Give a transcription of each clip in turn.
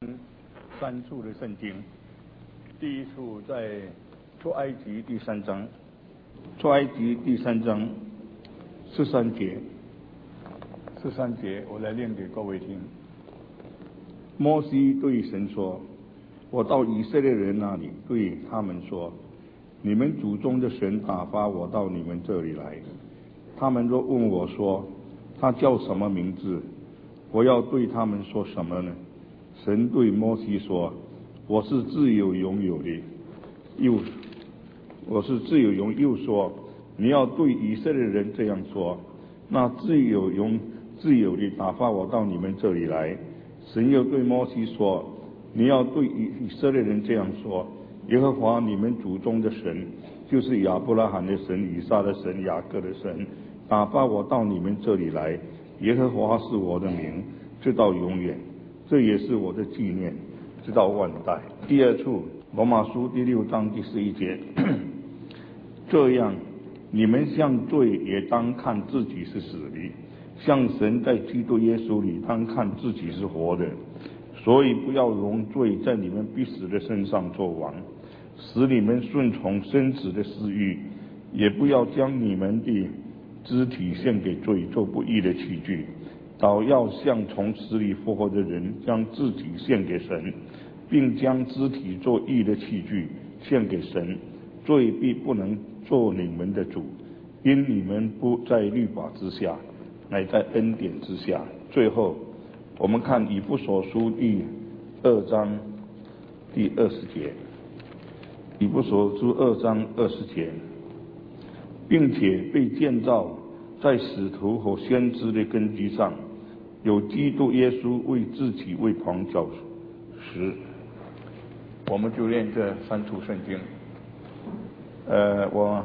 三处的圣经，第一处在出埃及第3章，出埃及第3章13节，我来念给各位听。摩西对神说：“我到以色列人那里，对他们说，你们祖宗的神打发我到你们这里来。他们若问我说，他叫什么名字？我要对他们说什么呢？”神对摩西说：“我是自有永有的。”又说：“你要对以色列人这样说，那自有的打发我到你们这里来。”神又对摩西说：“你要对以色列人这样说，耶和华你们祖宗的神，就是亚伯拉罕的神、以撒的神、雅各的神，打发我到你们这里来。耶和华是我的名，直到永远，这也是我的纪念，直到万代。”第二处，罗马书第6章第11节，这样你们像罪也当看自己是死的，像神在基督耶稣里当看自己是活的。所以不要容罪在你们必死的身上作王，使你们顺从生死的私欲，也不要将你们的肢体献给罪做不义的器具，倒要像从死里复活的人，将自己献给神，并将肢体做义的器具献给神。罪必不能做你们的主，因你们不在律法之下，乃在恩典之下。最后我们看以弗所书第2章第20节，以弗所书2章20节，并且被建造在使徒和先知的根基上，有基督耶稣为自己为旁教时。我们就念这3处圣经。我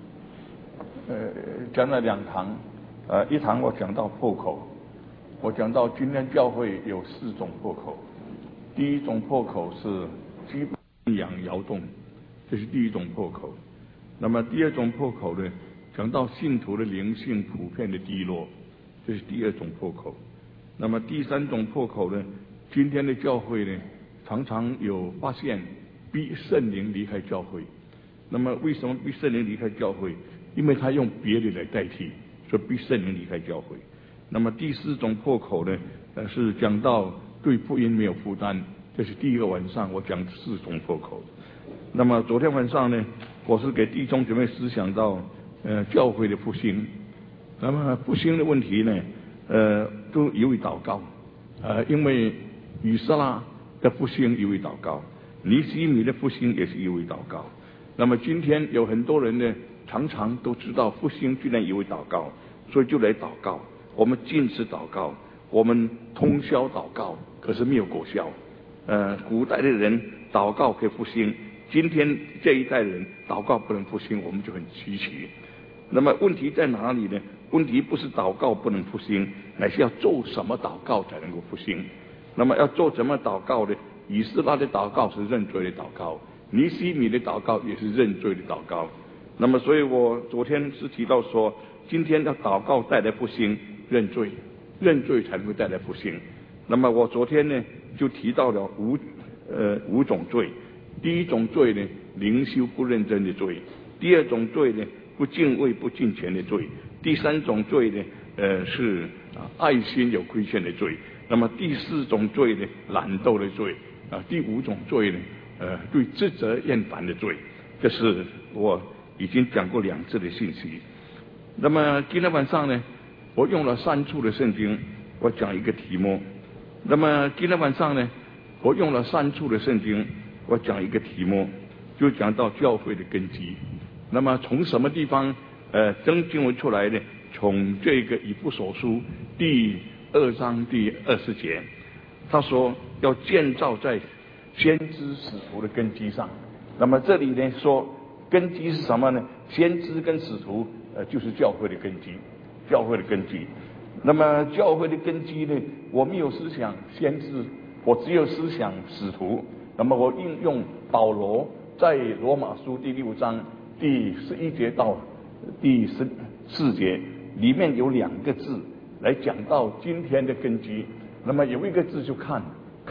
讲了2堂，一堂我讲到破口，我讲到今天教会有4种破口。第一种破口是基本信仰摇动，这是第一种破口。那么第二种破口呢，讲到信徒的灵性普遍的低落，这是第2种破口。那么第3种破口呢，今天的教会呢，常常有发现逼圣灵离开教会。那么为什么逼圣灵离开教会？因为他用别的来代替，所以逼圣灵离开教会。那么第4种破口呢，是讲到对福音没有负担，这是第1个晚上我讲4种破口。那么昨天晚上呢，我是给弟兄姊妹思想到教会的复兴。那么复兴的问题呢，都由于祷告，因为以斯拉的复兴由于祷告，尼希米的复兴也是由于祷告。那么今天有很多人呢，常常都知道复兴居然由于祷告，所以就来祷告。我们禁食祷告，我们通宵祷告，可是没有果效。古代的人祷告可以复兴，今天这一代人祷告不能复兴，我们就很稀奇。那么问题在哪里呢？问题不是祷告不能复兴，乃是要做什么祷告才能够复兴。那么要做什么祷告呢？以斯拉的祷告是认罪的祷告，尼希米的祷告也是认罪的祷告。那么所以我昨天是提到说，今天要祷告带来复兴，认罪才能够带来复兴。那么我昨天呢就提到了五种罪。第一种罪呢，灵修不认真的罪；第2种罪呢，不敬畏不敬虔的罪；第3种罪呢，是爱心有亏欠的罪；那么第4种罪呢，懒惰的罪；第5种罪呢，对职责厌烦的罪。这是我已经讲过2次的信息。那么今天晚上呢，我用了3处的圣经，我讲一个题目。那么今天晚上呢，我用了3处的圣经，我讲一个题目，就讲到教会的根基。那么从什么地方征经文出来呢？从这个以弗所书第2章第20节，他说要建造在先知使徒的根基上。那么这里呢说根基是什么呢？先知跟使徒就是教会的根基，教会的根基。那么教会的根基呢，我没有思想先知，我只有思想使徒。那么我应用保罗在罗马书第6章第11节到第14节里面有2个字来讲到今天的根基。那么有一个字就看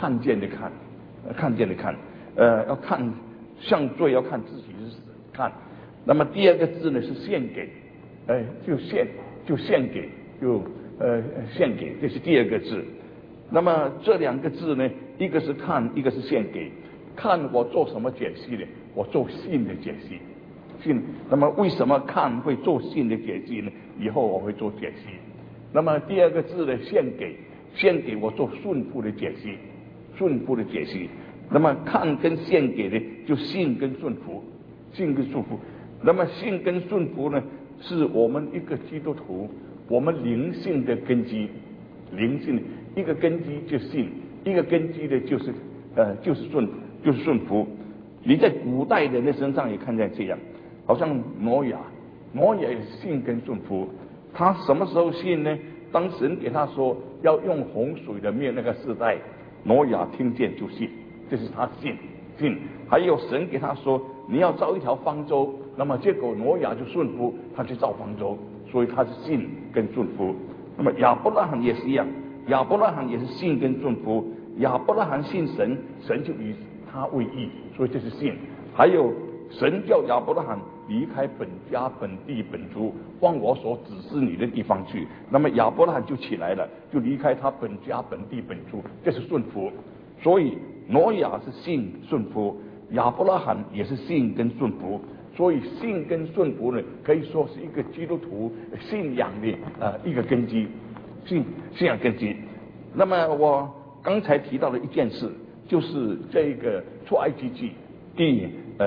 看见的看，看见的看，要看向罪，要看自己是看。那么第二个字呢是献给，就献给，献给，这是第二个字。那么这两个字呢，一个是看，一个是献给。看我做什么解析呢？我做信的解析。信，那么为什么看会做信的解析呢？以后我会做解析。那么第二个字呢，献给我做顺服的解析，顺服的解析。那么看跟献给呢，就信跟顺服，信跟顺服。那么信跟顺服呢，是我们一个基督徒我们灵性的根基，灵性的一个根基就信，一个根基的就是顺服。你在古代的人身上也看见这样，好像挪亚也信跟顺服。他什么时候信呢？当神给他说要用洪水的灭那个世代，挪亚听见就信，这是他信。还有神给他说你要造一条方舟，那么结果挪亚就顺服，他去造方舟，所以他是信跟顺服。那么亚伯拉罕也是一样，亚伯拉罕也是信跟顺服。亚伯拉罕信神，神就以他为义，所以这是信。还有神叫亚伯拉罕离开本家本地本族，往我所指示你的地方去。那么亚伯拉罕就起来了，就离开他本家本地本族，这是顺服。所以挪亚是信顺服，亚伯拉罕也是信跟顺服。所以信跟顺服呢，可以说是一个基督徒信仰的一个根基，信仰根基。那么我刚才提到的一件事，就是这个出埃及记第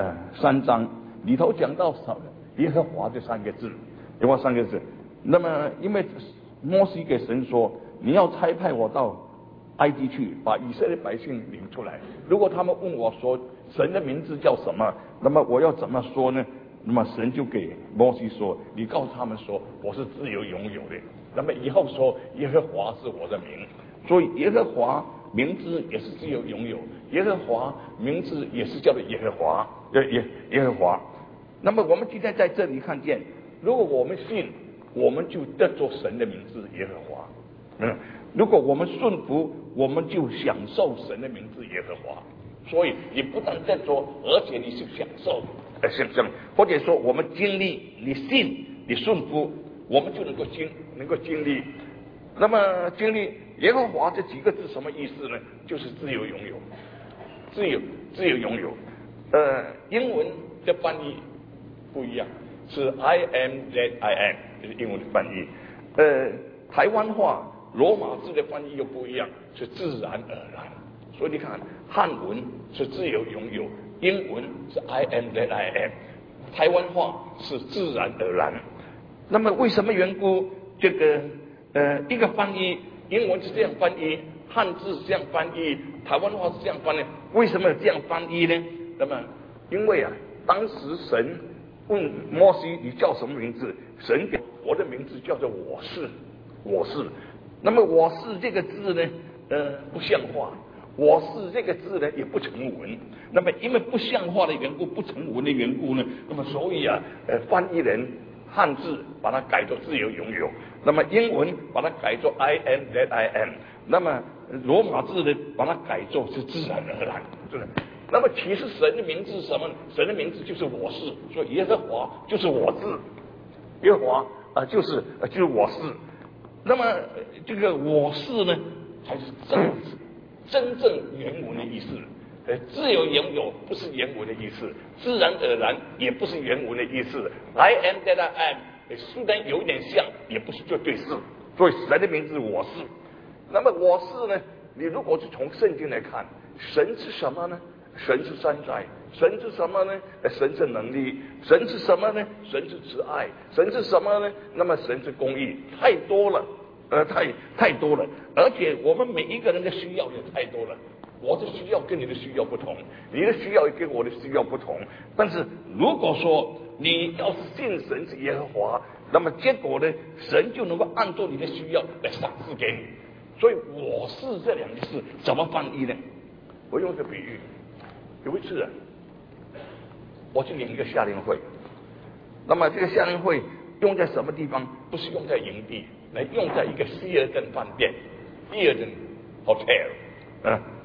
3章里头讲到耶和华这3个字，耶和华3个字。那么因为摩西给神说，你要差派我到埃及去，把以色列百姓领出来。如果他们问我说神的名字叫什么，那么我要怎么说呢？那么神就给摩西说，你告诉他们说我是自由拥有的。那么以后说耶和华是我的名，所以耶和华名字也是自由拥有，耶和华名字也是叫做耶和华，耶和华。那么我们今天在这里看见，如果我们信，我们就得着神的名字耶和华。如果我们顺服，我们就享受神的名字耶和华。所以你不但得着，而且你是享受，或者说我们经历，你信，你顺服，我们就能够经历。那么经历耶和华这几个字什么意思呢？就是自由拥有，自由拥有。英文的翻译不一样，是 I am that I am， 这是英文的翻译。台湾话罗马字的翻译又不一样，是自然而然。所以你看，汉文是自由拥有，英文是 I am that I am， 台湾话是自然而然。那么为什么缘故？这个一个翻译，英文是这样翻译，汉字是这样翻译，台湾话是这样翻译。为什么这样翻译呢？那么因为当时神问摩西你叫什么名字？神给我的名字叫做我是。那么我是这个字呢，不像话。我是这个字呢也不成文。那么因为不像话的缘故，不成文的缘故呢，那么所以翻译人汉字把它改作自由拥有，那么英文把它改作 I am that I am， 那么罗马字呢把它改作是自然而然，是的。那么其实神的名字是什么？神的名字就是我是，所以耶和华就是我字，耶和华就是我是。那么这个我是呢，才是真正原文的意思。自由拥有不是原文的意思，自然而然也不是原文的意思。I am that I am， 虽然有点像，也不是绝对是。所以神的名字我是。那么我是呢？你如果是从圣经来看，神是什么呢？神是山寨。神是什么呢？神是能力。神是什么呢？神是慈爱。神是什么呢？那么神是公义。太多了，太多了。而且我们每一个人的需要也太多了。我的需要跟你的需要不同，你的需要也跟我的需要不同。但是如果说你要是信神是耶和华，那么结果呢，神就能够按照你的需要来赏赐给你。所以我是这两个字怎么翻译呢？我用一个比喻，有一次我去领一个夏令会，那么这个夏令会用在什么地方？不是用在营地，来用在一个希尔顿饭店，希尔顿 hotel。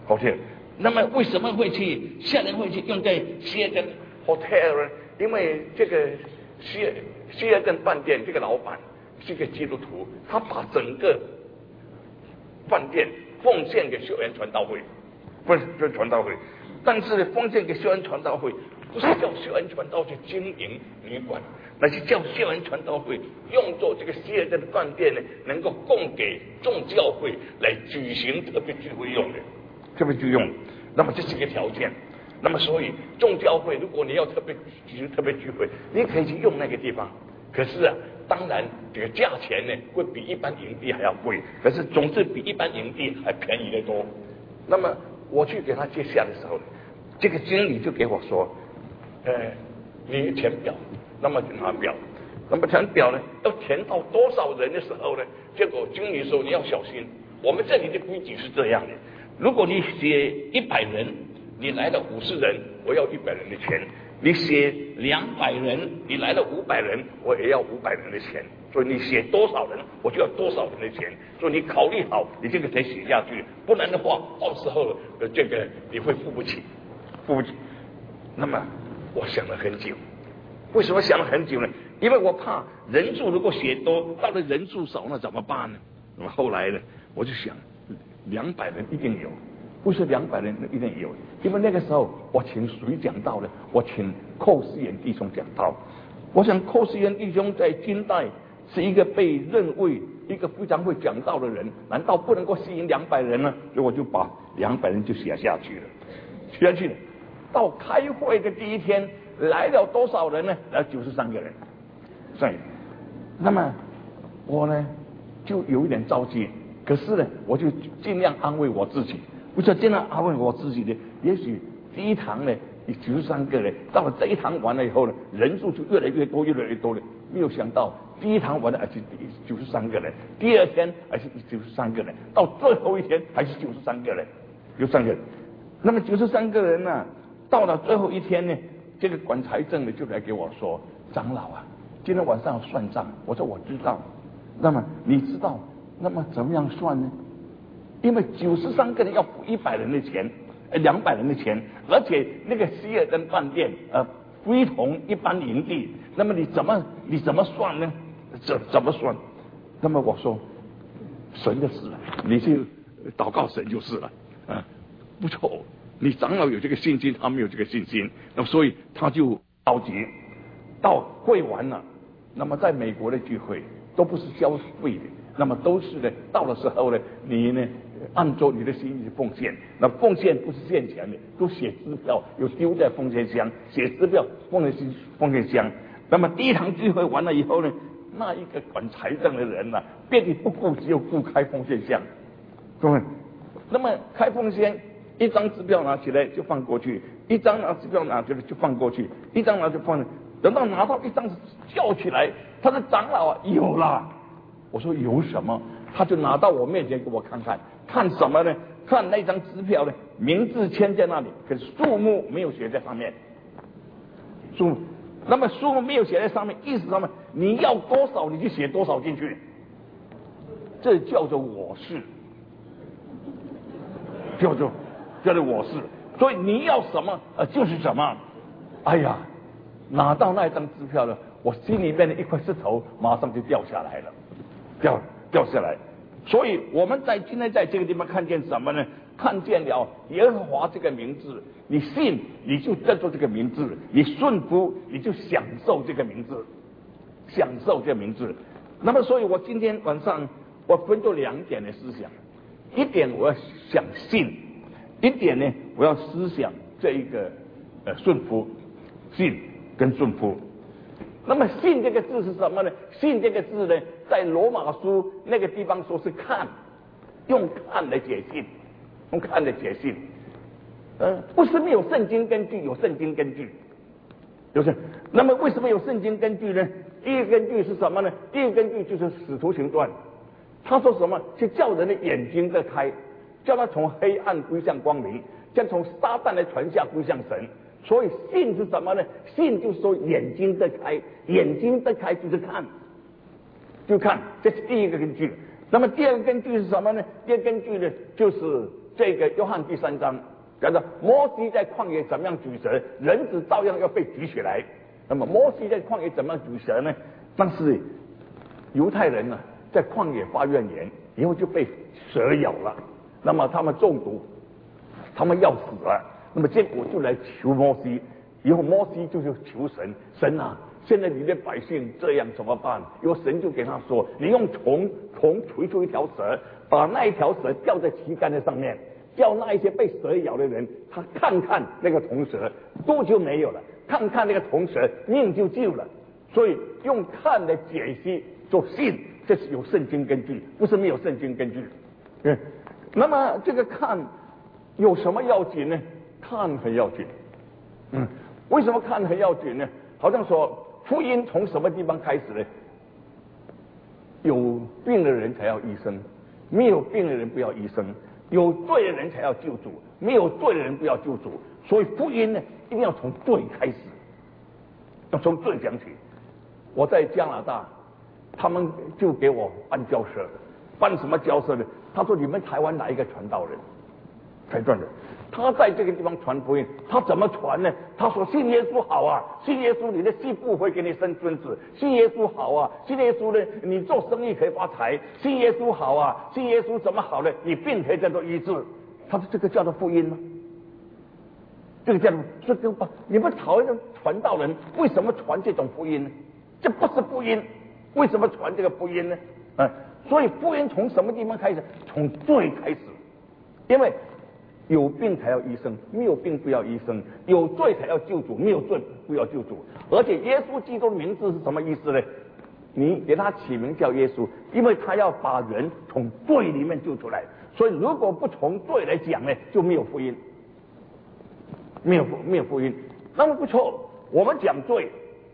hotel。那么为什么会去下人会去用在希尔顿 hotel 呢？因为这个希尔顿饭店这个老板是一个基督徒，他把整个饭店奉献给秀园传道会，不是传道会，但是奉献给秀园传道会，不是叫秀园传道去经营旅馆，那是叫秀园传道会用作这个希尔顿的饭店呢，能够供给众教会来举行特别聚会用的，特别聚用。那么这是一个条件。那么所以众教会，如果你要特别举行特别聚会，你可以去用那个地方。可是啊，当然这个价钱呢会比一般营地还要贵，可是总是比一般营地还便宜得多。那么我去给他接下的时候，这个经理就给我说，你填表，那么就拿表，那么填表呢要填到多少人的时候呢？结果经理说你要小心，我们这里的规矩是这样的，如果你写100人，你来了50人，我要100人的钱。你写200人，你来了500人，我也要500人的钱。所以你写多少人，我就要多少人的钱。所以你考虑好，你这个才写下去，不然的话，到时候这个你会付不起。那么我想了很久，为什么想了很久呢？因为我怕人数如果写多，到了人数少，那怎么办呢？那么后来呢，我就想，200人一定有。不是200人一定有，因为那个时候我请谁讲道呢？我请寇世元弟兄讲道。我想寇世元弟兄在近代是一个被认为一个非常会讲道的人，难道不能够吸引200人呢？所以我就把200人就写下去了，写下去了。到开会的第一天来了多少人呢？来93个人。所以，那么我呢就有一点着急，可是呢我就尽量安慰我自己。我就尽量安慰我自己的，也许第一堂呢93个人，到了这一堂完了以后呢，人数就越来越多了。没有想到第一堂完了还是93个人，第二天还是93个人，到最后一天还是93个人，93个人。那么93个人呢，到了最后一天呢，这个管财政的就来给我说，长老啊，今天晚上要算账。我说我知道。那么你知道，那么怎么样算呢？因为93个人要付100人的钱，200人的钱，而且那个希尔顿饭店非同一般营地，那么你怎么算呢？怎么算？那么我说神的事了，你去祷告神就是了啊。不错，你长老有这个信心，他没有这个信心，那么所以他就着急。到会完了，那么在美国的聚会都不是交费的，那么都是呢，到的时候呢，你呢按照你的心意去奉献。那奉献不是现钱的，都写支票，又丢在奉献箱，写支票奉献箱。那么第一堂聚会完了以后呢，那一个管财政的人呢，遍地不顾，只有顾开奉献箱，各位。那么开奉献，一张支票拿起来就放过去，一张拿支票拿起来就放过去，一张拿就放。等到拿到一张叫起来，他的长老啊，有了。我说有什么？他就拿到我面前给我看看，看什么呢？看那张支票呢，名字签在那里，可是数目没有写在上面。数目，那么数目没有写在上面，意思什么？你要多少你就写多少进去，这叫做我是，叫做我是。所以你要什么就是什么。哎呀，拿到那张支票了，我心里面的一块石头马上就掉下来了，掉下来。所以我们今天在这个地方看见什么呢？看见了耶和华这个名字，你信你就叫做这个名字，你顺服你就享受这个名字，享受这个名字。那么所以我今天晚上我分作2点的思想，一点我要想信，一点呢我要思想这一个顺服，信跟顺服。那么信这个字是什么呢？信这个字呢，在罗马书那个地方说是看，用看来解信，用看来解信。不是没有圣经根据，有圣经根据，就是那么为什么有圣经根据呢？第一个根据是什么呢？第一个根据就是使徒行传，他说什么？是叫人的眼睛的开，叫他从黑暗归向光明，将从撒旦的传下归向神。所以信是什么呢？信就是说眼睛的开，眼睛的开就是看，就看，这是第一个根据。那么第二个根据是什么呢？第二个根据呢，就是这个约翰第3章讲到摩西在旷野怎么样举蛇，人子照样要被举起来。那么摩西在旷野怎么样举蛇呢？但是犹太人呢，在旷野发怨言，以后就被蛇咬了，那么他们中毒，他们要死了。那么结果就来求摩西，以后摩西就求神，神啊，现在你的百姓这样怎么办？以后神就给他说，你用铜锤出一条蛇，把那一条蛇吊在旗杆的上面，叫那一些被蛇咬的人，他看看那个铜蛇，毒就没有了，看看那个铜蛇，命就救了。所以用看的解析做信，这是有圣经根据，不是没有圣经根据。那么这个看有什么要紧呢？看很要紧。为什么看很要紧呢？好像说福音从什么地方开始呢？有病的人才要医生，没有病的人不要医生；有罪的人才要救主，没有罪的人不要救主。所以福音呢，一定要从罪开始，要从罪讲起。我在加拿大，他们就给我办教社，办什么教社呢？他说你们台湾哪一个传道人才传的？他在这个地方传福音，他怎么传呢？他说信耶稣好啊，信耶稣你的媳妇会给你生孙子，信耶稣好啊，信耶稣呢你做生意可以发财，信耶稣好啊，信耶稣怎么好呢？你病可以叫做医治。他说这个叫做福音吗？这个叫做这个你们讨厌的传道人为什么传这种福音呢？这不是福音，为什么传这个福音呢？所以福音从什么地方开始？从罪开始，因为有病才要医生，没有病不要医生；有罪才要救主，没有罪不要救主。而且耶稣基督的名字是什么意思呢？你给他起名叫耶稣，因为他要把人从罪里面救出来。所以如果不从罪来讲呢，就没有福音，没有福音。那么不错，我们讲罪，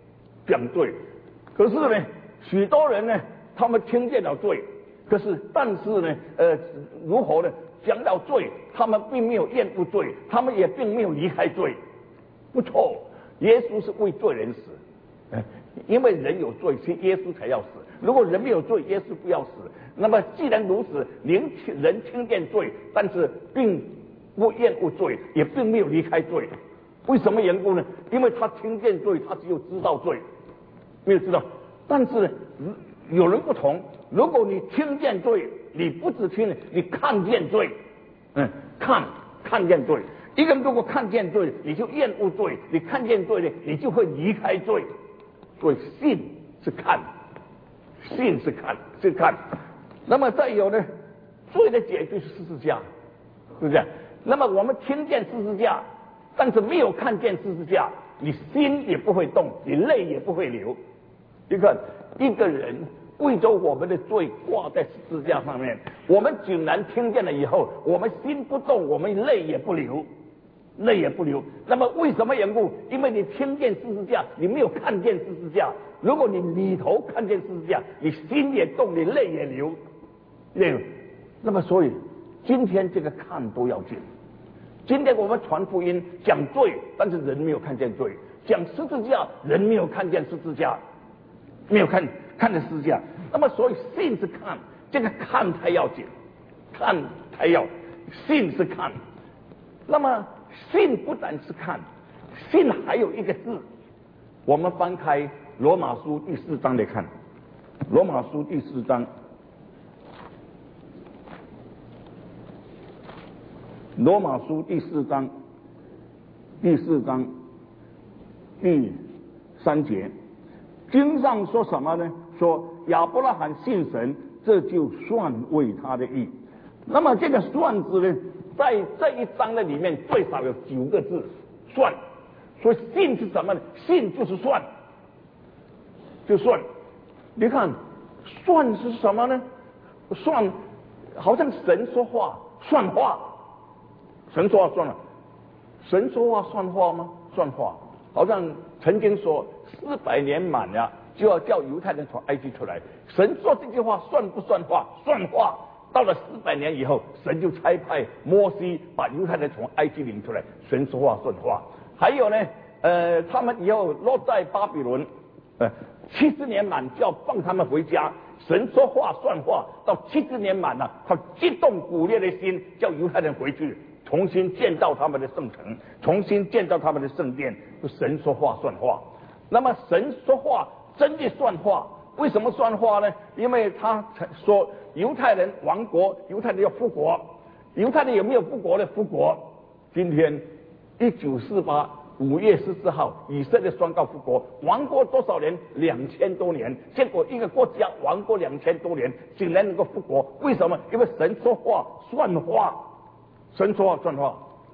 可是呢，许多人呢，他们听见了罪，但是呢，如何呢？讲到罪，他们并没有厌恶罪，他们也并没有离开罪。不错，耶稣是为罪人死，因为人有罪，所以耶稣才要死。如果人没有罪，耶稣不要死。那么既然如此，人听见罪，但是并不厌恶罪，也并没有离开罪。为什么缘故呢？因为他听见罪，他只有知道罪，没有知道。但是呢，有人不同，如果你听见罪，你不只听，你看见罪，看见罪。一个人如果看见罪，你就厌恶罪；你看见罪呢，你就会离开罪。所以信是看，信是看。那么再有呢，罪的解决是十字架，是不是？那么我们听见十字架，但是没有看见十字架，你心也不会动，你泪也不会流。你看，一个人为着我们的罪挂在十字架上面，我们竟然听见了以后，我们心不动，我们泪也不流。那么为什么缘故？因为你听见十字架，你没有看见十字架。如果你里头看见十字架，你心也动，你泪也流。那么所以今天这个看都要紧。今天我们传福音讲罪，但是人没有看见罪；讲十字架，人没有看见十字架，没有看见十字架。那么所以信是看，这个看才要紧，看才要，信是看。那么信不但是看，信还有一个字，我们翻开罗马书第4章来看，罗马书第4章，罗马书第4章第3节，经上说什么呢？说亚伯拉罕信神，这就算为他的义。那么这个算字呢，在这一章的里面最少有9个字，算。所以信是什么呢？信就是算，就算。你看，算是什么呢？算，好像神说话算话，神说话算了，神说话算话吗？算话。好像曾经说400年满了，就要叫犹太人从埃及出来。神说这句话算不算话？算话。到了400年以后，神就差派摩西把犹太人从埃及领出来。神说话算话。还有呢，他们以后落在巴比伦，70年满就要放他们回家。 神说话算话，到70年满了，他激动鼓烈的心，叫犹太人回去，重新建造他们的圣城，重新建造他们的圣殿。神说话算话。那么神说话真的算话，为什么算话呢？因为他说犹太人亡国，犹太人要复国。犹太人有没有复国呢？复国。今天1948 5月14号，以色列宣告复国，亡国多少年？2000多年。结果一个国家亡国2000多年，竟然能够复国，为什么？因为神说话算话，神说话算话，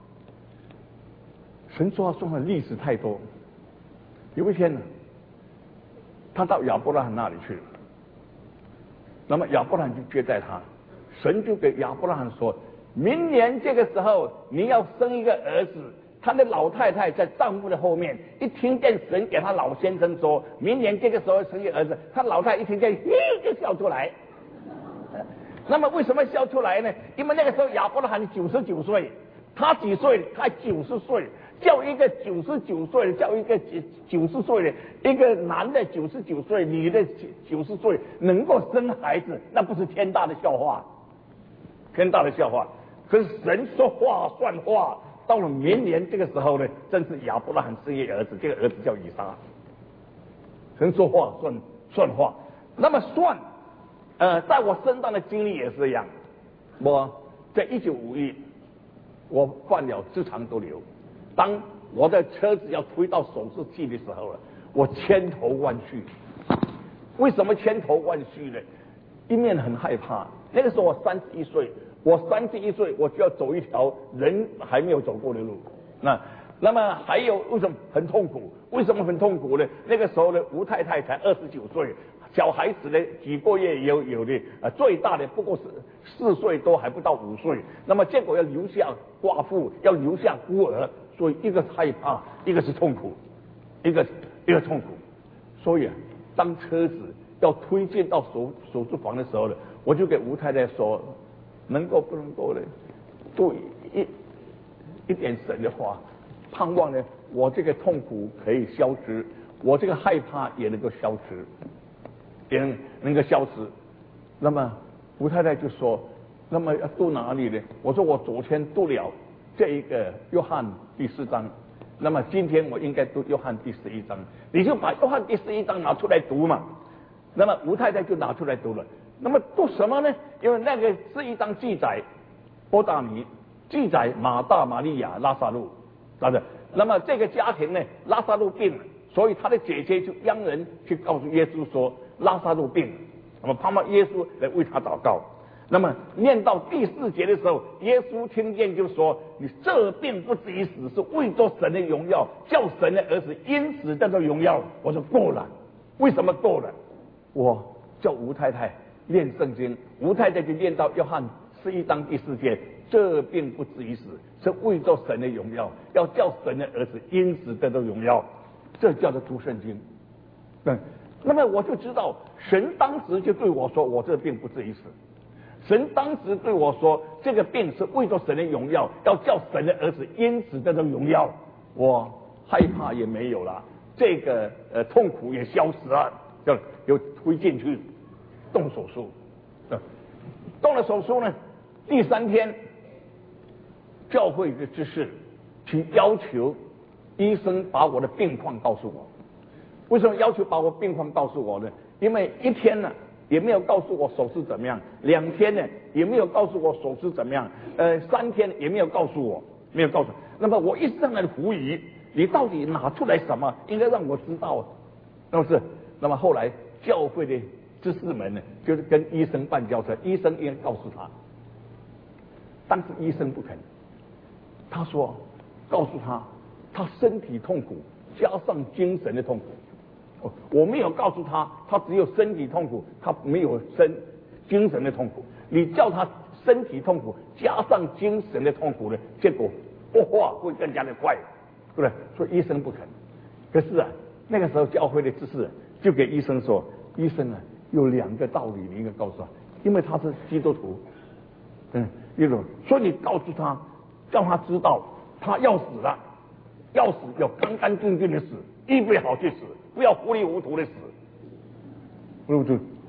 神说话算话，历史太多。有一天呢，他到亚伯拉罕那里去了，那么亚伯拉罕就接待他，神就给亚伯拉罕说，明年这个时候你要生一个儿子。他的老太太在丈夫的后面，一听见神给他老先生说明年这个时候生一个儿子，他老太太一听见，就笑出来。那么为什么笑出来呢？因为那个时候亚伯拉罕99岁，他几岁？他90岁。叫一个99岁的，叫一个90岁的，一个男的99岁，女的90岁，能够生孩子，那不是天大的笑话，天大的笑话。可是神说话算话。到了明年这个时候呢，正是亚伯拉罕生一个儿子，这个儿子叫以撒。神说话算话，那么算，在我身上的经历也是一样。我在1951，我患了直肠毒瘤，当我的车子要推到手术器的时候了，我千头万绪。为什么千头万绪呢？一面很害怕，那个时候我31岁。我31岁，我就要走一条人还没有走过的路。那么还有为什么很痛苦？为什么很痛苦呢？那个时候呢，吴太太才29岁，小孩子呢几个月有的，最大的不过是4岁多，还不到5岁。那么结果要留下寡妇，要留下孤儿，所以一个害怕，一个是痛苦，一个痛苦。所以当车子要推进到手术房的时候呢，我就给吴太太说。能够不能够呢？对一点神的话，盼望呢，我这个痛苦可以消失，我这个害怕也能够消失，也能够消失。那么吴太太就说：“那么要读哪里呢？”我说：“我昨天读了这一个约翰第4章，那么今天我应该读约翰第11章，你就把约翰第11章拿出来读嘛。”那么吴太太就拿出来读了。那么读什么呢？因为那个11章记载伯大尼，记载马大、马利亚、拉撒路，那么这个家庭呢，拉撒路病了，所以他的姐姐就央人去告诉耶稣说拉撒路病了，那么盼望耶稣来为他祷告。那么念到第4节的时候，耶稣听见就说：“你这病不至于死，是为着神的荣耀，叫神的儿子因此得到荣耀。”我说够了，为什么够了？我叫吴太太念圣经，吴太太就念到约翰11章第4节，这病不至于死，是为着神的荣耀，要叫神的儿子因此得到荣耀，这叫做读圣经。那么我就知道，神当时就对我说，我这病不至于死。神当时对我说，这个病是为着神的荣耀，要叫神的儿子因此得到荣耀。我害怕也没有了，这个痛苦也消失了，就又推进去动手术。动了手术呢，第3天，教会的执事去要求医生把我的病况告诉我。为什么要求把我病况告诉我呢？因为1天呢也没有告诉我手术怎么样，2天呢也没有告诉我手术怎么样，3天也没有告诉我，没有告诉我。那么我一直在那里狐疑，你到底拿出来什么，应该让我知道，是不是？那么后来教会的执事们呢，就是跟医生办交涉，医生应该告诉他，但是医生不肯，他说告诉他，他身体痛苦加上精神的痛苦。我没有告诉他，他只有身体痛苦，他没有精神的痛苦。你叫他身体痛苦加上精神的痛苦呢，结果恶化会更加的快，对不对？所以医生不肯。可是啊，那个时候教会的知识就给医生说，医生啊，有2个道理你应该告诉他，因为他是基督徒，一种，所以你告诉他，叫他知道他要死了，要死要干干净净的死，预备好去死。不要糊里糊涂的死，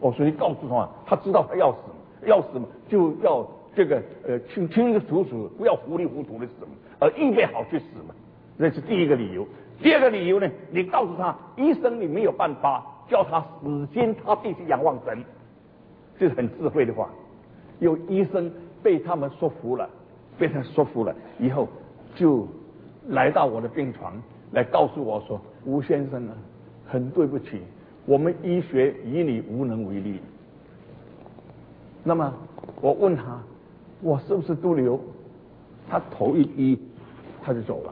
所以告诉他，他知道他要死嘛，就要这个清清楚楚，不要糊里糊涂的死嘛，而预备好去死嘛。这是第一个理由。第二个理由呢，你告诉他，医生你没有办法叫他死心，他必须仰望神，这是很智慧的话。有医生被他们说服了，以后就来到我的病床，来告诉我说：“吴先生啊，很对不起，我们医学与你无能为力。”那么我问他，我是不是督瘤？他头一低，他就走了。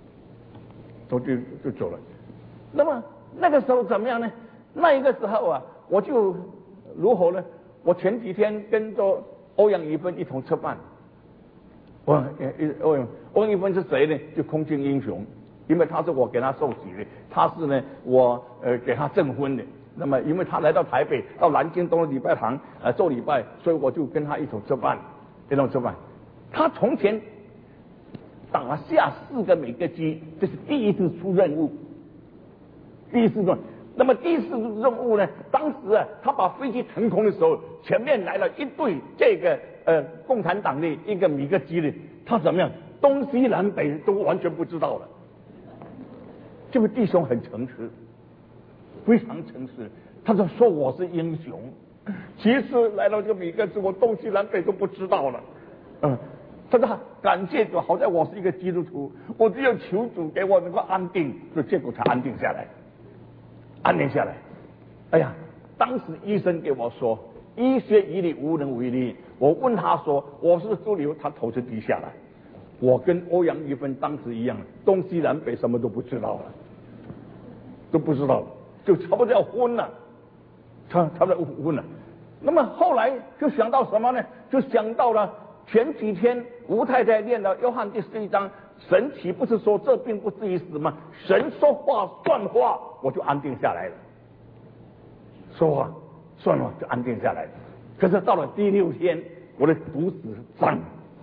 就走了。那么那个时候怎么样呢？那一个时候啊，我就如何呢？我前几天跟着欧阳一芬一同吃饭。欧阳一芬是谁呢？就空军英雄，因为他是我给他受洗的，他是呢我给他证婚的。那么因为他来到台北，到南京东的礼拜堂做礼拜，所以我就跟他一同吃饭。他从前打下4个美格机，这是第一次出任务。那么第一次任务呢，当时啊，他把飞机腾空的时候，前面来了一队这个共产党的一个米格机的，他怎么样？东西南北都完全不知道了。这位弟兄很诚实，非常诚实，他说我是英雄，其实来到这个米格机，我东西南北都不知道了。他说感谢主，好在我是一个基督徒，我只有求主给我能够安定，所以结果才安定下来。哎呀，当时医生给我说，医学与你无能为力。我问他说我是督瘤，他头就低下来。我跟欧阳一芬当时一样，东西南北什么都不知道了，就差不多要昏了，差不多昏了。那么后来就想到什么呢？就想到了前几天吴太太念了约翰第11章，神岂不是说这并不至于死吗？神说话算话，我就安定下来了。说话算话就安定下来了。可是到了第6天，我的肚子胀。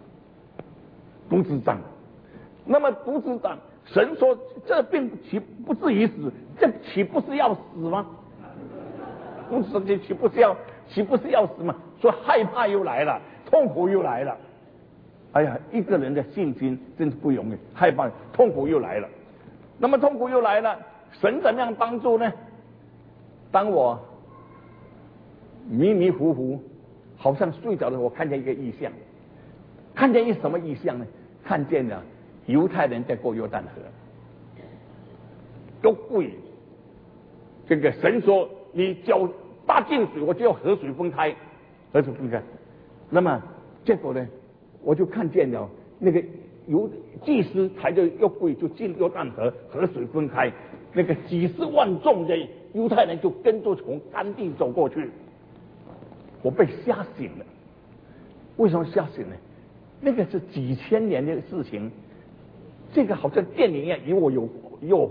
那么肚子胀，神说这病岂不至于死？这岂不是要死吗？肚子胀岂不是要死吗？说害怕又来了，痛苦又来了。哎呀，一个人的信心真是不容易，害怕痛苦又来了。那么痛苦又来了，神怎么样帮助呢？当我迷迷糊糊好像睡着了，我看见一个异象。看见什么异象呢？看见了犹太人在过约旦河，都跪。这个神说你脚踏进水，我就要河水分开。那么结果呢，我就看见了那个祭司抬着约柜就进约旦河，河水分开，那个几十万众的犹太人就跟着从干地走过去。我被吓醒了。为什么吓醒呢？那个是几千年的事情，这个好像电影一样，与我有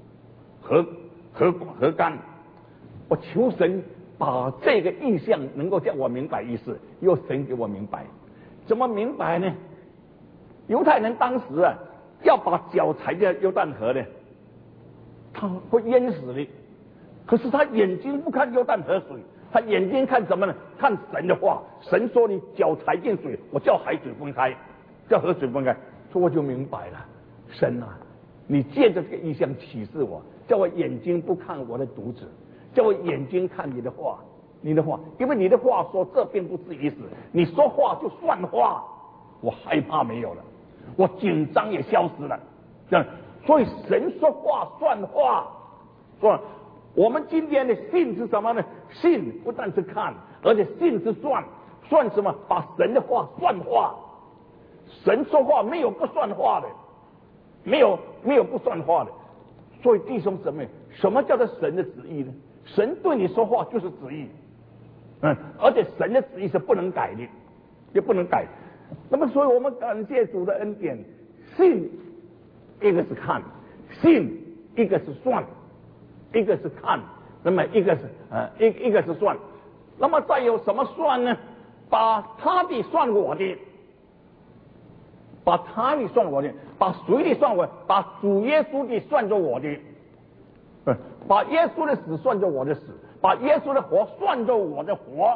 何干？我求神把这个意象能够叫我明白意思，由神给我明白。怎么明白呢？犹太人当时啊，要把脚踩在约旦河呢，他会淹死的。可是他眼睛不看约旦河水，他眼睛看什么呢？看神的话。神说你脚踩进水，我叫海水分开，叫河水分开。所以我就明白了，神啊，你借着这个意象启示我，叫我眼睛不看我的犊子，叫我眼睛看你的话，因为你的话说这并不至于死，你说话就算话，我害怕没有了，我紧张也消失了。这样，所以神说话算话，说我们今天的信是什么呢？信不但是看，而且信是算什么？把神的话算话。神说话没有不算话的，没有不算话的。所以弟兄姊妹，什么叫做神的旨意呢？神对你说话就是旨意，而且神的旨意是不能改的，也不能改。那么，所以我们感谢主的恩典，信一个是看，信一个是算，一个是看，那么一个是算。那么再有什么算呢？把他的算我的，把他的算我的，把谁的算我，把主耶稣的算作我的，把耶稣的死算作我的死， 把耶稣的活算作我的活，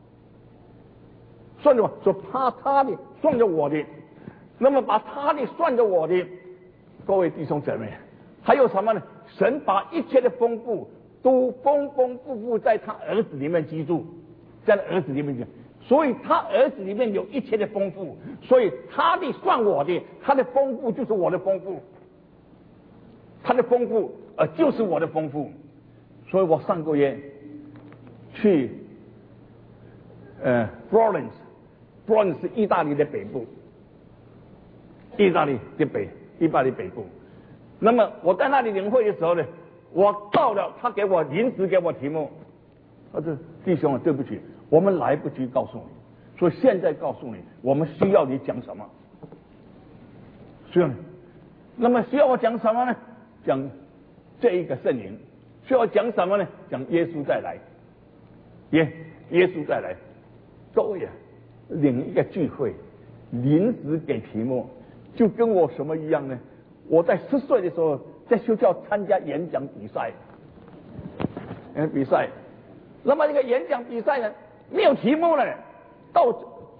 算作说他的算作我的，那么把他的算作我的，各位弟兄姊妹，还有什么呢？神把一切的丰富都丰丰富富在他儿子里面居住，在他儿子里面居住，所以他儿子里面有一切的丰富，所以他的算我的，他的丰富就是我的丰富，他的丰富就是我的丰富。所以我上个月去Florence 是意大利的北部，意大利北部。那么我在那里领会的时候呢，我到了，他临时给我题目，他说弟兄啊，对不起，我们来不及告诉你，所以现在告诉你，我们需要你讲什么？需要你，那么需要我讲什么呢？讲这一个圣灵。需要讲什么呢？讲耶稣再来，耶稣再来。各位啊，领一个聚会，临时给题目，就跟我什么一样呢？我在10岁的时候，在学校参加演讲比赛，那么这个演讲比赛呢，没有题目了，到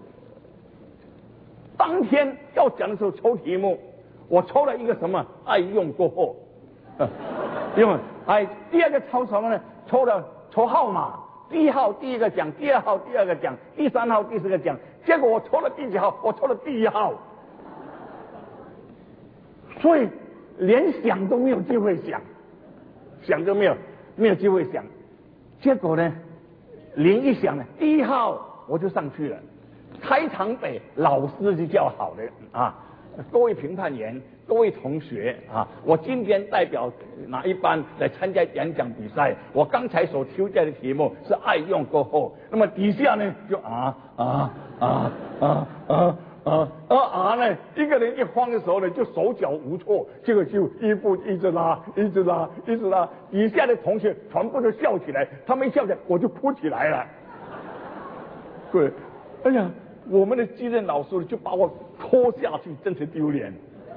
当天要讲的时候抽题目，我抽了一个什么？爱用过后，因为第二个抽什么呢？抽号码，第1号第一个奖，第2号第2个奖，第3号第4个奖。结果我抽了第几号？我抽了第1号，所以连想都没有机会想都没有机会想。结果呢，铃一响呢，第1号我就上去了。开场北老师就叫好了啊，各位评判员。各位同学啊，我今天代表哪一班来参加演讲比赛？我刚才所修改的题目是爱用过后，那么底下呢就呢，一个人一慌的时候呢，就手脚无措，这个就一步一直拉，底下的同学全部都笑起来，他们一笑起来，我就哭起来了。对，哎呀，我们的继任老师就把我拖下去，真是丢脸。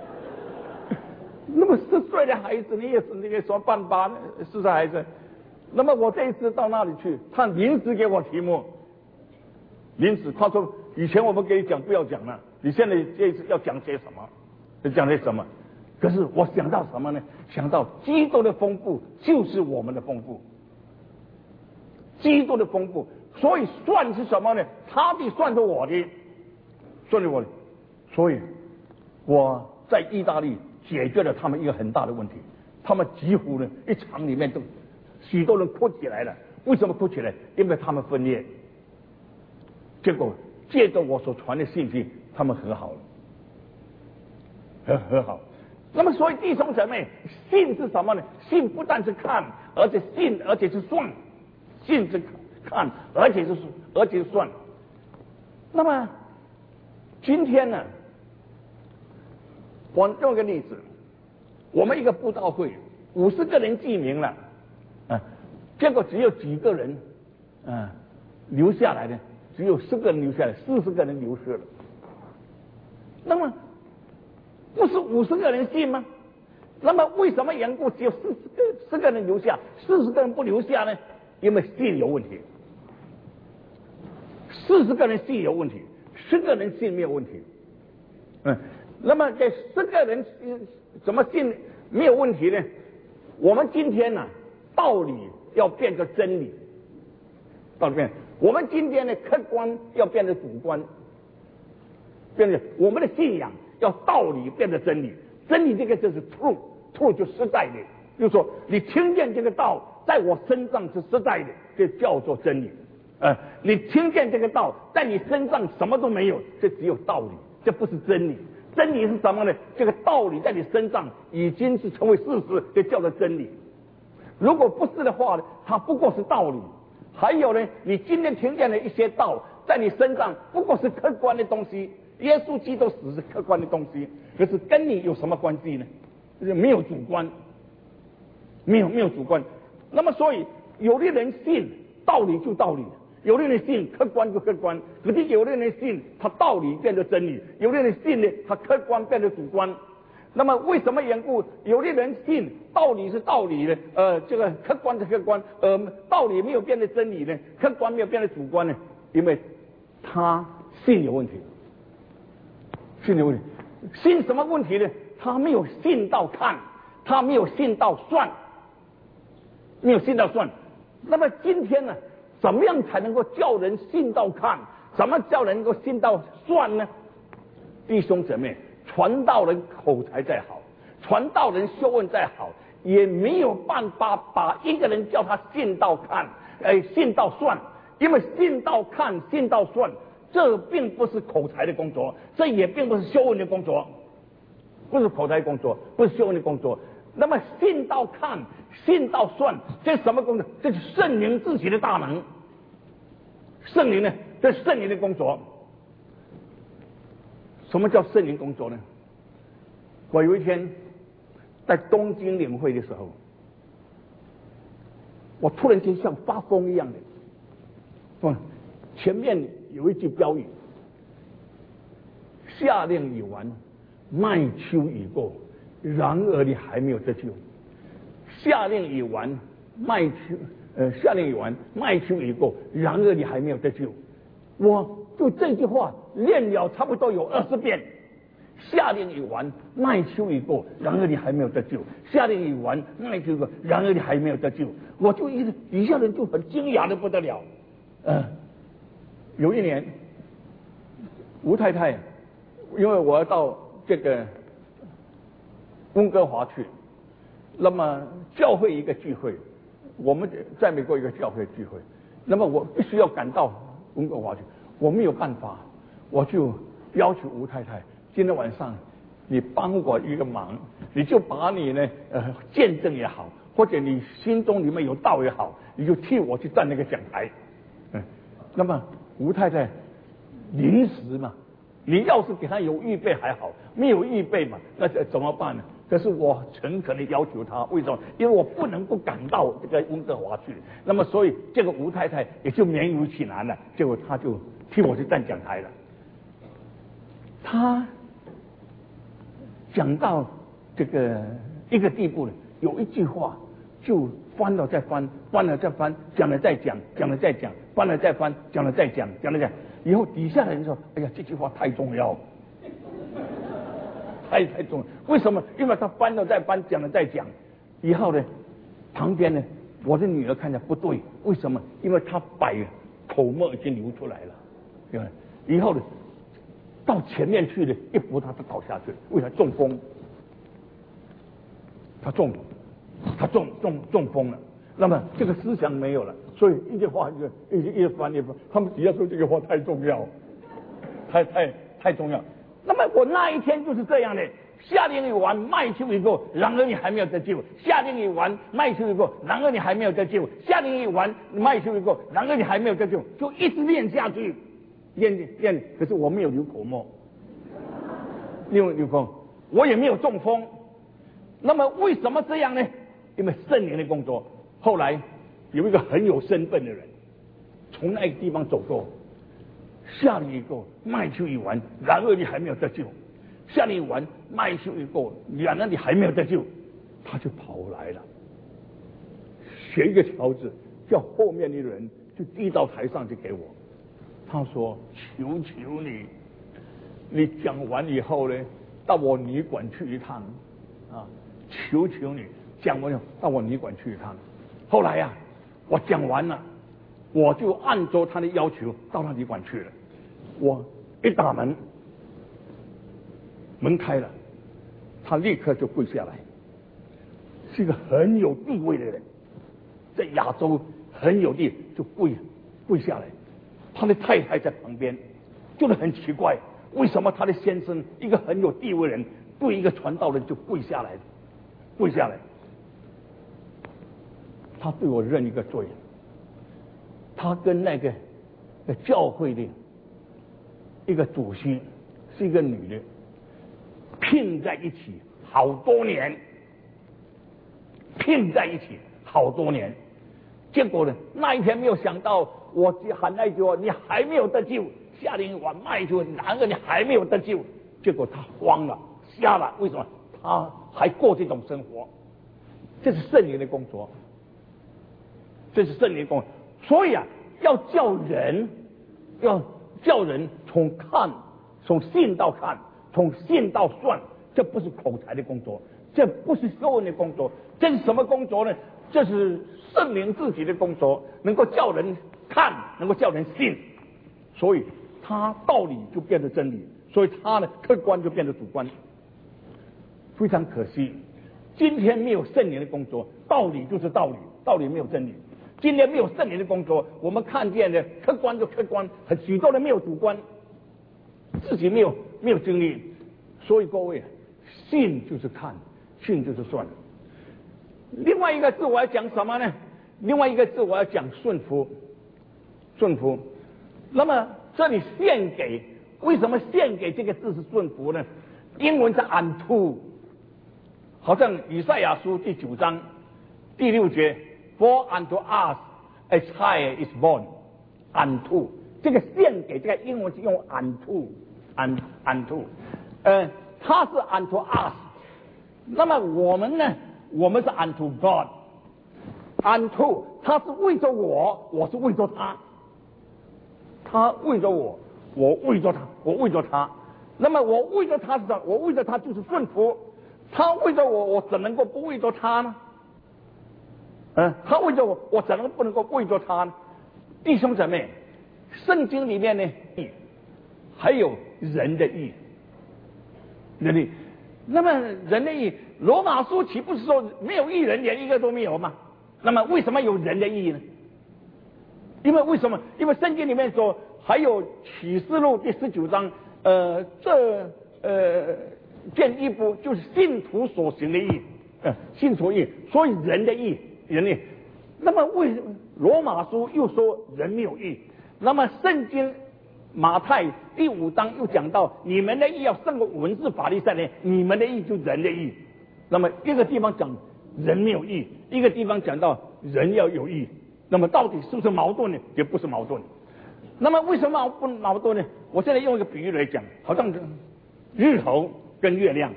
那么10岁的孩子，你也说办法，10岁孩子。那么我这一次到那里去，他临时给我题目，他说以前我们给你讲不要讲了，你现在这一次要讲些什么？讲些什么？可是我想到什么呢？想到基督的丰富就是我们的丰富，基督的丰富，所以算是什么呢？他的算着我的，算着我的，所以我在意大利解决了他们一个很大的问题，他们几乎呢一场里面都许多人哭起来了。为什么哭起来？因为他们分裂，结果借着我所传的信息，他们和好了，和好。那么所以弟兄姊妹，信是什么呢？信不但是看，而且是算，信是看，而且是算。那么今天呢，我用一个例子，我们一个布道会50个人记名了，结果只有几个人留下来的，只有10个人留下来，40个人流失了。那么不是50个人信吗？那么为什么缘故只有10个人留下，40个人不留下呢？因为信有问题。40个人信有问题，10个人信没有问题。那么这10个人怎么信没有问题呢？我们今天呢，道理要变成真理，道理变。我们今天的客观要变成主观，变成我们的信仰要道理变成真理。真理这个就是 true 就实在的，就是说你听见这个道在我身上是实在的，这叫做真理。你听见这个道在你身上什么都没有，这只有道理，这不是真理。真理是什么呢？这个道理在你身上已经是成为事实，这叫做真理。如果不是的话呢，它不过是道理。还有呢，你今天听见的一些道在你身上不过是客观的东西，耶稣基督死是客观的东西，可是跟你有什么关系呢？没有主观，没有主观。那么所以有的人信道理就道理，有的人信客观就客观，可是有的人信他道理变成真理，有的人信呢他客观变成主观。 那么为什么缘故？有的人信道理是道理呢？这个客观是客观，道理没有变成真理呢？客观没有变成主观呢？因为他信有问题，信有问题，信什么问题呢？他没有信到看，他没有信到算，没有信到算。那么今天呢，怎么样才能够叫人信到看？怎么叫人能够信到算呢？弟兄姊妹，传道人口才再好，传道人修问再好，也没有办法把一个人叫他信到看，信到算。因为信到看，信到算，这并不是口才的工作，这也并不是修问的工作，不是口才工作，不是修问的工作。那么信到看，信到算，这是什么工作？这是圣灵自己的大能。圣灵呢，这是圣灵的工作。什么叫圣灵工作呢？我有一天在东京领会的时候，我突然间像发疯一样的，前面有一句标语：夏令已完，麦秋已过，然而你还没有得救。夏令已完，夏令已完，麦秋已过，然而你还没有得救。我就这句话练了差不多有20遍。夏令已完，麦秋已过，然而你还没有得救。夏令已完，麦秋已过，然而你还没有得救。我就底下人就很惊讶的不得了。有一年，吴太太，因为我要到这个温哥华去，那么教会一个聚会，我们在美国一个教会聚会，那么我必须要赶到温哥华去，我没有办法，我就要求吴太太，今天晚上你帮我一个忙，你就把你呢见证也好，或者你心中里面有道也好，你就替我去站那个讲台。那么吴太太临时嘛，你要是给他有预备还好，没有预备嘛，那怎么办呢？可是我诚恳的要求他，为什么？因为我不能够赶到这个温哥华去，那么所以这个吴太太也就勉为其难了，结果他就替我去站讲台了。他讲到这个一个地步了，有一句话就翻了再翻，翻了再翻，讲了再讲，讲了再讲，翻了再翻，讲了再讲，讲了再讲。以后底下的人说：“哎呀，这句话太重要，太重要。”为什么？因为他翻了再翻，讲了再讲。以后呢，旁边呢，我的女儿看着不对，为什么？因为他口沫已经流出来了，对吧？以后呢，到前面去了，一扶他就倒下去，为啥？中风。他中风了，那么这个思想没有了，所以一句话一翻，他们底下说这个话太重要，太重要。那么我那一天就是这样的，夏令已完，麦秋已过，然而你还没有得救；夏令已完，麦秋已过，然而你还没有得救；夏令已完，麦秋已过，然而你还没有得救，就一直练下去，练。可是我没有流口沫，流风，我也没有中风。那么为什么这样呢？因为圣灵的工作。后来有一个很有身份的人从那个地方走过，夏令已过，麦秋已完，然而你还没有得救；夏令已完，麦秋已过，然而你还没有得救。他就跑来了，写一个条子，叫后面的人就递到台上去给我。他说：“求求你，你讲完以后呢，到我旅馆去一趟啊！求求你，讲完了到我旅馆去一趟。”后来呀，我讲完了，我就按照他的要求到他旅馆去了。我一打门，门开了，他立刻就跪下来，是一个很有地位的人，在亚洲很有地位，就跪下来。他的太太在旁边，就是很奇怪，为什么他的先生一个很有地位的人对一个传道人就跪下来？他对我认一个罪，他跟那个教会的一个主席是一个女的，拼在一起好多年，结果呢，那一天没有想到，我喊那句话：“你还没有得救。”夏令已完，麦秋，然而你还没有得救。结果他慌了，瞎了。为什么？ 他还过这种生活，这是圣灵的工作，这是圣灵的工作。所以啊，要叫人从信到看，从信到算，这不是口才的工作，这不是修文的工作，这是什么工作呢？这是圣灵自己的工作，能够叫人看，能够叫人信，所以他道理就变得真理，所以他的客观就变得主观。非常可惜，今天没有圣灵的工作，道理就是道理，道理没有真理。今天没有圣灵的工作，我们看见的客观就客观，许多人没有主观，自己没有经历。所以各位，信就是看，信就是算。另外一个字我要讲什么呢？另外一个字我要讲顺服，顺服。那么这里献给，为什么献给这个字是顺服呢？英文是 unto， 好像以赛亚书第9章第6节 ，For unto us a child is born unto， 这个献给这个英文是用 unto， 它是 unto us， 那么我们呢？我们是 unto God，unto 他是为着我，我是为着他，他为着我，我为着他，我为着他。那么我为着他是什么？我为着他就是顺服。他为着我，我怎能够不为着他呢？他为着我，我怎能不能够为着他呢？弟兄姊妹，圣经里面呢，还有人的义，人的义。那么人的义，罗马书岂不是说没有义人，连一个都没有吗？那么为什么有人的义呢？因为为什么？因为圣经里面说，还有启示录第19章，见一步就是信徒所行的义，信徒义，所以人的义，人的义。那么为什么罗马书又说人没有义？那么圣经马太第5章又讲到，你们的义要胜过文士法利赛人，你们的义就人的义。那么一个地方讲人没有义，一个地方讲到人要有义。那么到底是不是矛盾呢？也不是矛盾。那么为什么不矛盾呢？我现在用一个比喻来讲，好像日头跟月亮，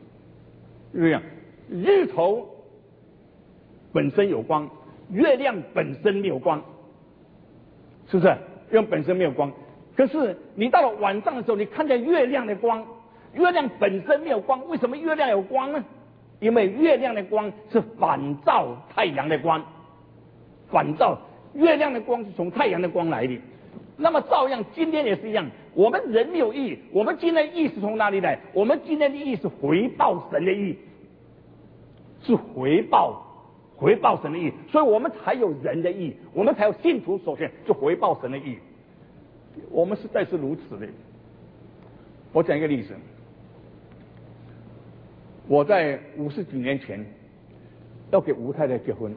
日头本身有光，月亮本身没有光，是不是？月亮本身没有光，可是你到了晚上的时候，你看见月亮的光，月亮本身没有光，为什么月亮有光呢？因为月亮的光是反照太阳的光，反照月亮的光是从太阳的光来的。那么照样今天也是一样，我们人没有义，我们今天的义是从哪里来？我们今天的义是回报神的义，是回报神的义，所以我们才有人的义，我们才有信徒所行就回报神的义。我们实在是如此的。我讲一个例子，我在50几年前要给吴太太结婚，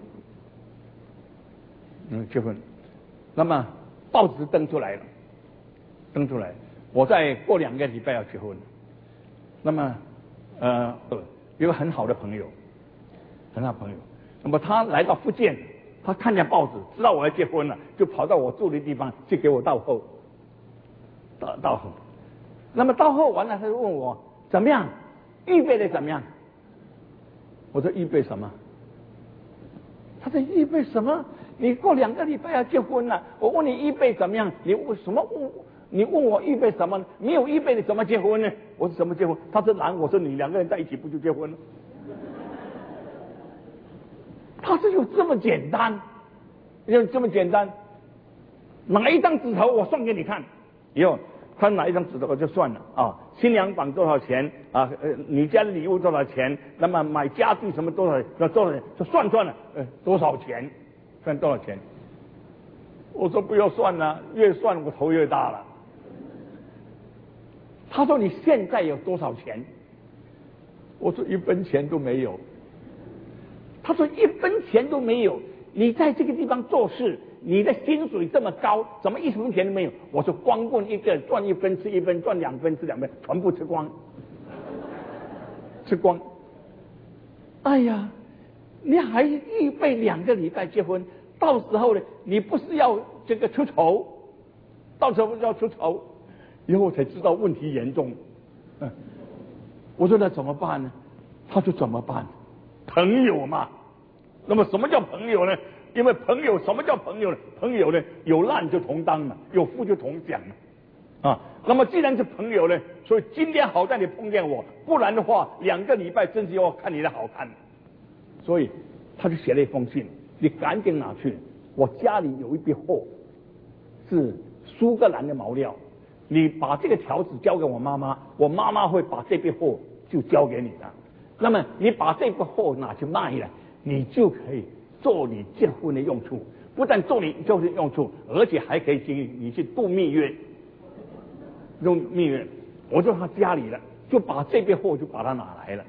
结婚，那么报纸登出来了，我再过2个礼拜要结婚。那么有个很好的朋友，那么他来到福建，他看见报纸，知道我要结婚了，就跑到我住的地方去给我到后。那么到后完了，他就问我怎么样，预备的怎么样？我说预备什么？他说预备什么？你过2个礼拜要结婚了，我问你预备怎么样？你问我预备什么？没有预备的怎么结婚呢？我说怎么结婚？他说男，我说女，2个人在一起不就结婚了？他是有这么简单，拿一张纸头我算给你看，以后他拿一张纸头我就算了啊，新娘绑多少钱啊？你家的礼物多少钱？那么买家具什么多少？就算了，多少钱？算多少钱？我说不要算了，越算我头越大了。他说你现在有多少钱？我说1分钱都没有。他说1分钱都没有，你在这个地方做事，你的薪水这么高，怎么1分钱都没有？我说光棍一个赚1分吃1分，赚2分吃2分，全部吃光。哎呀，你还预备2个礼拜结婚，到时候呢，你不是要这个出丑，到时候要出丑，以后我才知道问题严重。我说那怎么办呢？ 他说怎么办？朋友嘛。那么什么叫朋友呢？因为朋友，什么叫朋友呢？朋友呢，有难就同当嘛，有福就同享嘛。啊，那么既然是朋友呢，所以今天好在你碰见我，不然的话2个礼拜真是要看你的好看。所以他就写了一封信，你赶紧拿去，我家里有一笔货是苏格兰的毛料，你把这个条子交给我妈妈，我妈妈会把这笔货就交给你的。那么你把这个货拿去卖了，你就可以做你结婚的用处，不但做你结婚的用处，而且还可以你去度蜜月。用蜜月，我就他家里了，就把这笔货就把它拿来了，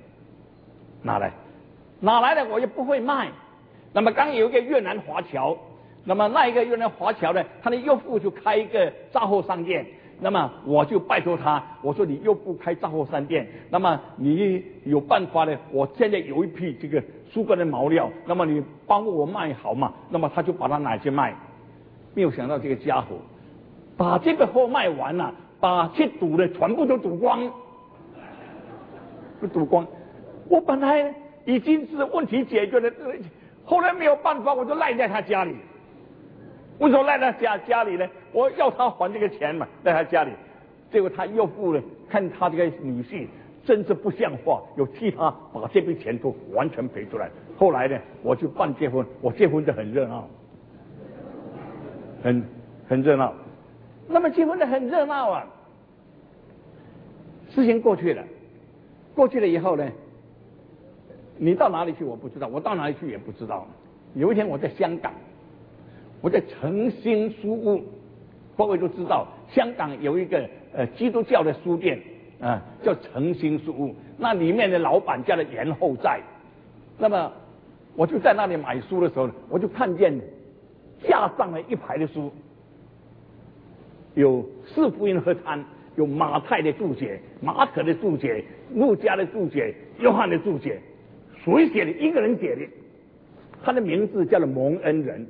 拿来了，我也不会卖。那么刚有一个越南华侨，那么那一个越南华侨呢，他的岳父就开一个杂货商店。那么我就拜托他，我说你又不开杂货商店，那么你有办法呢？我现在有一批这个苏格兰毛料，那么你帮我卖好嘛？那么他就把它拿去卖。没有想到这个家伙把这个货卖完了，把去赌的全部都赌光，我本来已经是问题解决了，后来没有办法，我就赖在他家里。为什么赖在家里呢？我要他还这个钱嘛，在他家里。结果他岳父呢，看他这个女婿真是不像话，有替他把这笔钱都完全赔出来。后来呢，我就办结婚，我结婚的很热闹，很热闹。那么结婚的很热闹啊，事情过去了以后呢，你到哪里去我不知道，我到哪里去也不知道。有一天我在香港。我在诚心书屋，各位都知道，香港有一个基督教的书店啊，叫诚心书屋。那里面的老板叫做严厚在。那么我就在那里买书的时候，我就看见架上了一排的书，有四福音合参，有马太的注解、马可的注解、路加的注解、约翰的注解。谁写的？一个人写的，他的名字叫做蒙恩人。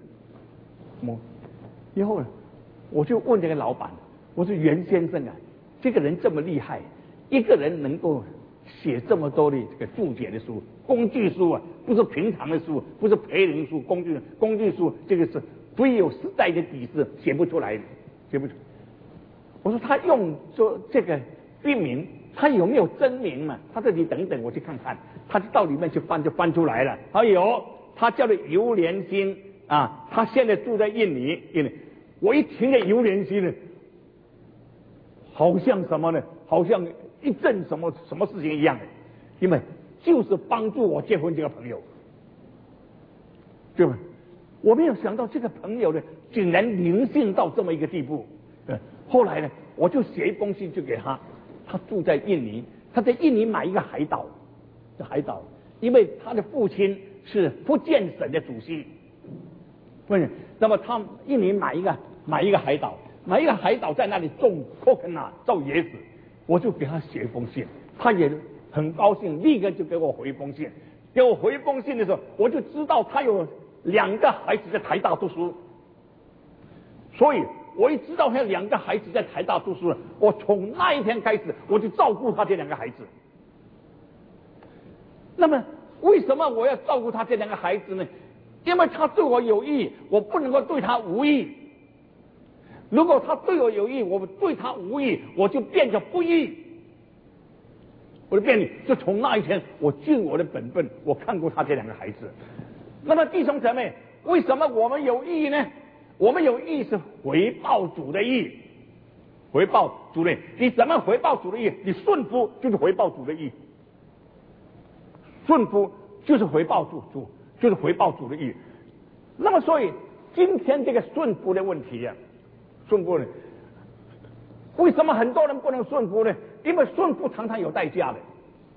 以后呢，我就问这个老板，我说袁先生啊，这个人这么厉害，一个人能够写这么多的这个注解的书、工具书啊，不是平常的书，不是培灵书、工具书，这个是非有时代的底子，写不出来的，写不出。我说他用说这个笔名，他有没有真名嘛？他说你等等，我去看看。他就到里面去翻，就翻出来了。他有，他叫做游连心。啊，他现在住在印尼。我一听见游连心呢，好像什么呢？好像一阵什么事情一样的，因为就是帮助我结婚这个朋友，对吧？我没有想到这个朋友呢，竟然灵性到这么一个地步。后来呢，我就写一封信就给他，他住在印尼，他在印尼买一个海岛，因为他的父亲是福建省的主席。那么他印尼买一个海岛，在那里种 coconut 造椰子，我就给他写一封信，他也很高兴，立刻就给我回一封信。给我回一封信的时候，我就知道他有2个孩子在台大读书，所以我一知道他有2个孩子在台大读书了，我从那一天开始我就照顾他这2个孩子。那么为什么我要照顾他这2个孩子呢？因为他对我有益，我不能够对他无益。如果他对我有益，我对他无益，我就变成不义。就从那一天，我尽我的本分，我看过他这2个孩子。那么弟兄姊妹，为什么我们有益呢？我们有益是回报主的义，回报主的义。你怎么回报主的义？你顺服就是回报主的义，顺服就是回报主。就是回报主的义。那么所以今天这个顺服的问题啊，顺服呢，为什么很多人不能顺服呢？因为顺服常常有代价的。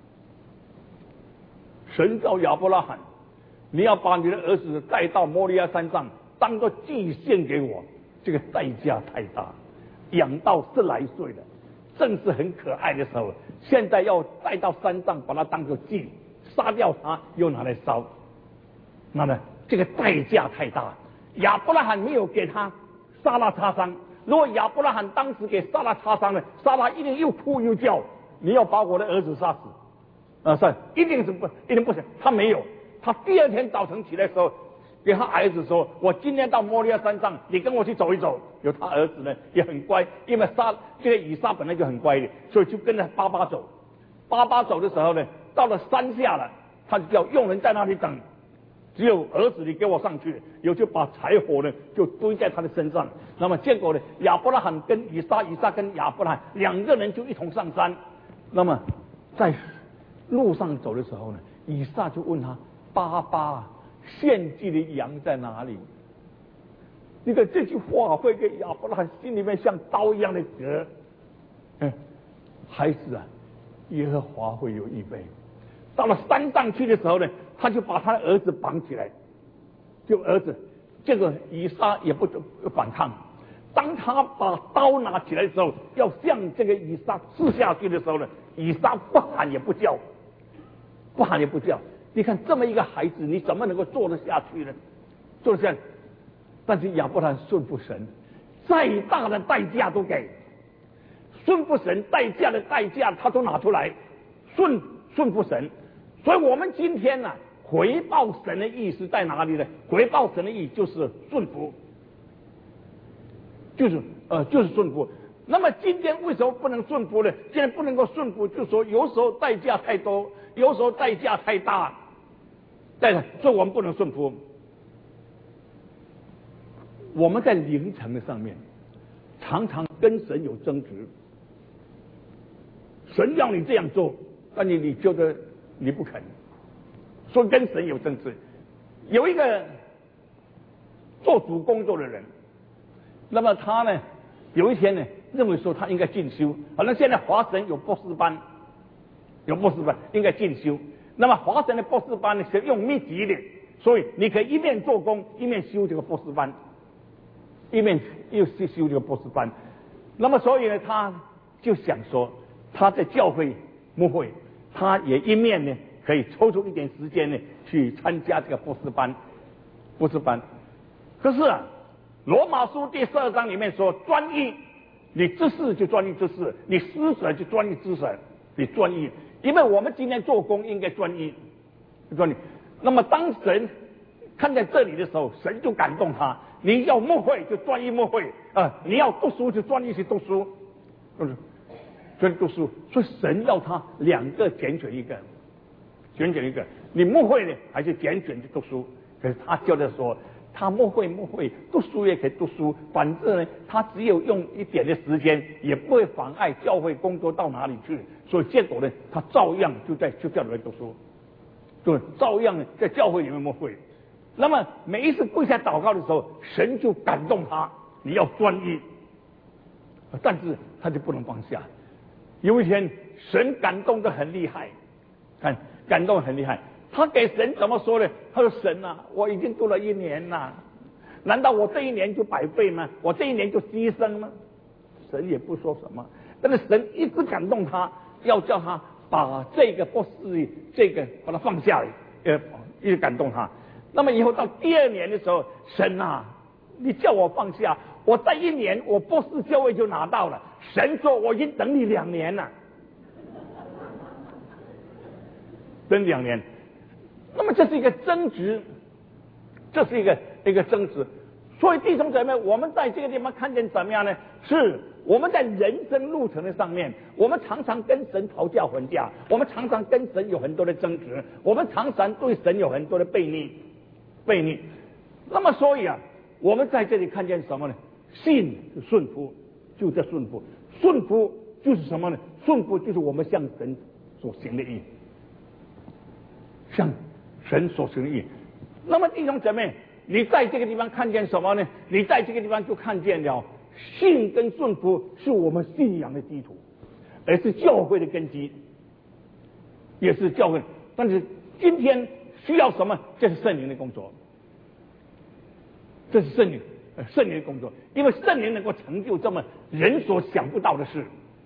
神召亚伯拉罕，你要把你的儿子带到摩利亚山上，当作祭献给我，这个代价太大。养到10来岁了，正是很可爱的时候，现在要带到山上把它当作祭，杀掉它又拿来烧。那么这个代价太大，亚伯拉罕没有给他撒拉擦伤。如果亚伯拉罕当时给撒拉擦伤了，撒拉一定又哭又叫，你要把我的儿子杀死。 一定不行。他没有，他第二天早晨起来的时候，给他儿子说：“我今天到摩利亚山上，你跟我去走一走。”有他儿子呢也很乖，因为这个以撒本来就很乖的，所以就跟着爸爸走。爸爸走的时候呢，到了山下了，他就叫佣人在那里等。只有儿子你给我上去，就把柴火呢就堆在他的身上。那么结果呢，亚伯拉罕跟以撒跟亚伯拉罕两个人就一同上山。那么在路上走的时候呢，以撒就问他：“爸爸，献祭的羊在哪里？”你看这句话会给亚伯拉罕心里面像刀一样的割。孩子啊，耶和华会有预备。到了山上去的时候呢，他就把他的儿子绑起来，就儿子，这个以撒也不反抗。当他把刀拿起来的时候，要向这个以撒刺下去的时候呢，以撒不喊也不叫，不喊也不叫。你看这么一个孩子，你怎么能够做得下去呢？做得下去。但是亚伯拉罕顺服神，再大的代价都给，顺服神代价的代价他都拿出来，顺服神。所以我们今天呢，回报神的意是在哪里呢？回报神的意就是顺服，就是顺服。那么今天为什么不能顺服呢？既然不能够顺服，就是说有时候代价太多，有时候代价太大，所以我们不能顺服。我们在灵程的上面，常常跟神有争执。神要你这样做，但你觉得你不肯，所以跟神有争执。有一个做主工作的人，那么他呢，有一天呢，认为说他应该进修，好像现在华神有博士班，应该进修。那么华神的博士班呢是用密集的，所以你可以一面做工，一面修这个博士班，一面又去修这个博士班。那么所以呢，他就想说，他在教会牧会，他也一面呢可以抽出一点时间呢去参加这个博士班。可是啊，罗马书第12章里面说，专一，你知识就专一知识，你施舍就专一施舍，你专一。因为我们今天做工应该专一。那么当神看在这里的时候，神就感动他，你要牧会就专一牧会你要读书就专一去读书，专一读书。所以神要他两个拣选一个，你牧会呢还是拣选去读书？可是他教的说，他牧会，读书也可以读书，反正呢，他只有用一点的时间，也不会妨碍教会工作到哪里去。所以结果呢，他照样就叫人读书，就照样呢在教会里面牧会。那么每一次跪下祷告的时候，神就感动他，你要专一。但是他就不能放下。有一天，神感动得很厉害，感动很厉害。他给神怎么说呢？他说：“神啊，我已经读了1年了，难道我这一年就白费吗？我这一年就牺牲吗？”神也不说什么，但是神一直感动他，要叫他把这个博士把它放下来，一直感动他。那么以后到第2年的时候，神啊，你叫我放下，我在1年我博士教位就拿到了。神说我已经等你2年了，等2年。那么这是一个争执，这是一个争执。所以弟兄姊妹，我们在这个地方看见怎么样呢？是我们在人生路程的上面，我们常常跟神讨价还价，我们常常跟神有很多的争执，我们常常对神有很多的悖逆。那么所以啊，我们在这里看见什么呢？信顺服，就在顺服。顺服就是什么呢？顺服就是我们向神所行的义，向神所行的义。那么弟兄姊妹，你在这个地方看见什么呢？你在这个地方就看见了信跟顺服是我们信仰的基础，而是教会的根基，也是教会。但是今天需要什么？这是圣灵的工作，这是圣灵的工作，因为圣灵能够成就这么人所想不到的事，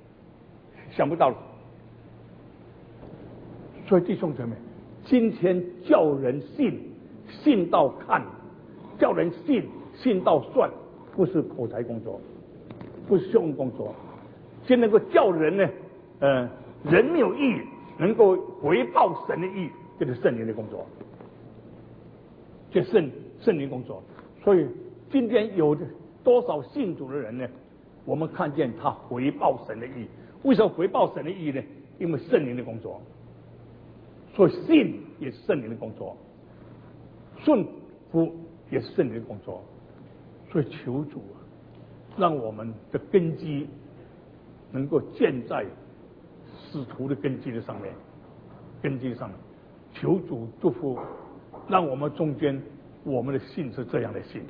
所以弟兄姊妹，今天叫人信到看，叫人信到算，不是口才工作，不是学问工作，先能够叫人呢，人没有义， 能够回报神的义，这是圣灵的工作，这圣灵工作。所以今天有多少信主的人呢？我们看见他回报神的义。为什么回报神的义呢？因为圣灵的工作。所以信也是圣灵的工作，顺服也是圣灵的工作。所以求主让我们的根基能够建在使徒的根基的上面，求主祝福，让我们中间我们的信是这样的信，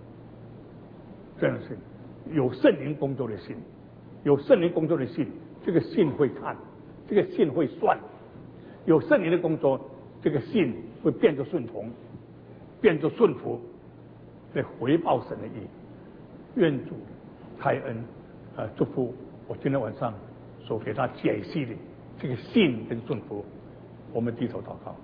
有圣灵工作的信，有圣灵工作的信，这个信会看，这个信会算，有圣灵的工作，这个信会变作顺从，变作顺服，来回报神的义。愿主开恩祝福我今天晚上所给他解析的这个信跟顺服。我们低头祷告。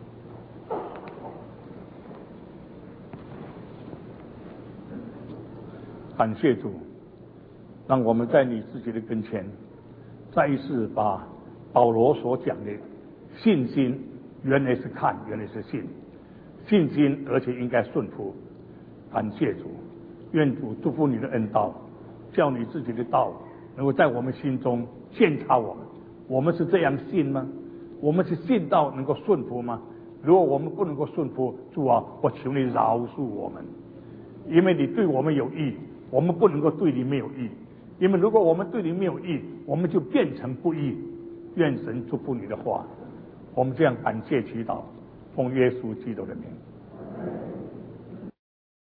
感谢主，让我们在你自己的跟前再一次把保罗所讲的信心原来是看，原来是信，信心而且应该顺服。感谢主，愿主祝福你的恩道，叫你自己的道能够在我们心中鉴察我们。我们是这样信吗？我们是信到能够顺服吗？如果我们不能够顺服，主啊，我求你饶恕我们，因为你对我们有益，我们不能够对你没有益。因为如果我们对你没有益，我们就变成不义。愿神祝福你的话，我们这样感谢祈祷，奉耶稣基督的名。